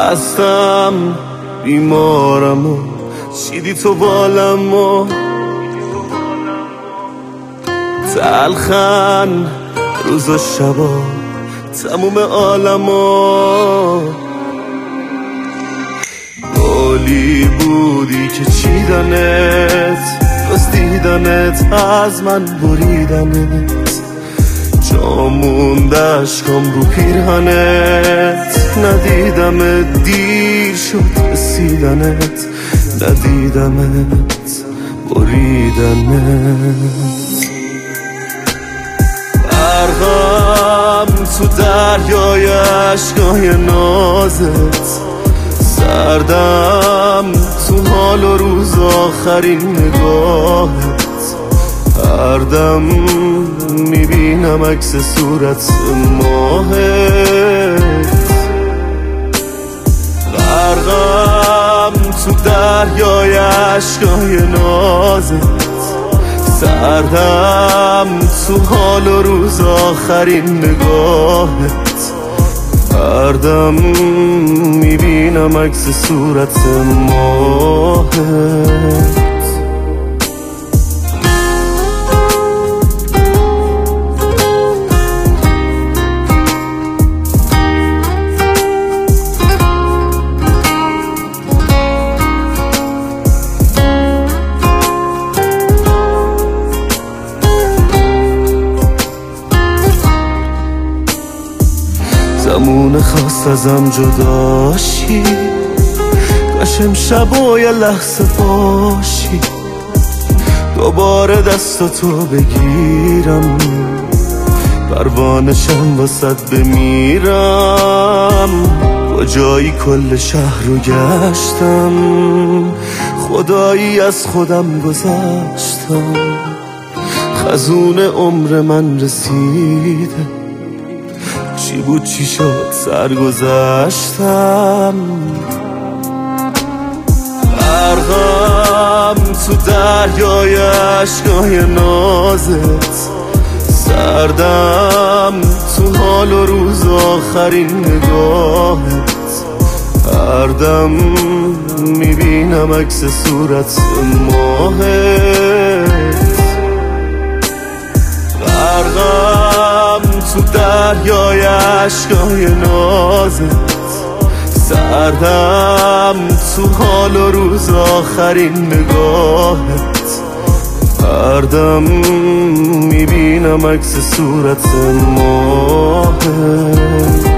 خستم بیمارم و چیدی تو بالم و تلخن روز و شبا تموم عالم و عالی بودی که چیدنت دزدیدنت از من بریدنت جا موند اشکام رو پیرهنت ندیدمت دیر شد رسیدنت ندیدمت بریدنت غرقم تو دریای اشکای نازت سردم تو حال و روز آخرین نگاهت هر دم میبینم عکس صورت ماهت غرقم تو دریای اشکای نازت سردم تو حال و روز آخرین نگاهت هر دم میبینم عکس صورت ماهت زمون خواست ازم جداشی کاش امشب و یه لحظه باشی دوباره دستاتو بگیرم پروانشم واسد بمیرم کجایی کل شهر رو گشتم خدایی از خودم گذشتم خزون عمر من رسیده چی بود چی شد سرگذشتم غرقم تو دریای اشکای نازت سردم تو حال و روز آخرین نگاهت هر دم میبینم عکس صورت ماهت غرقم تو دریای اشکای نازت سردم تو حال و روز آخرین نگاهت هر دم میبینم عکس صورت ماهت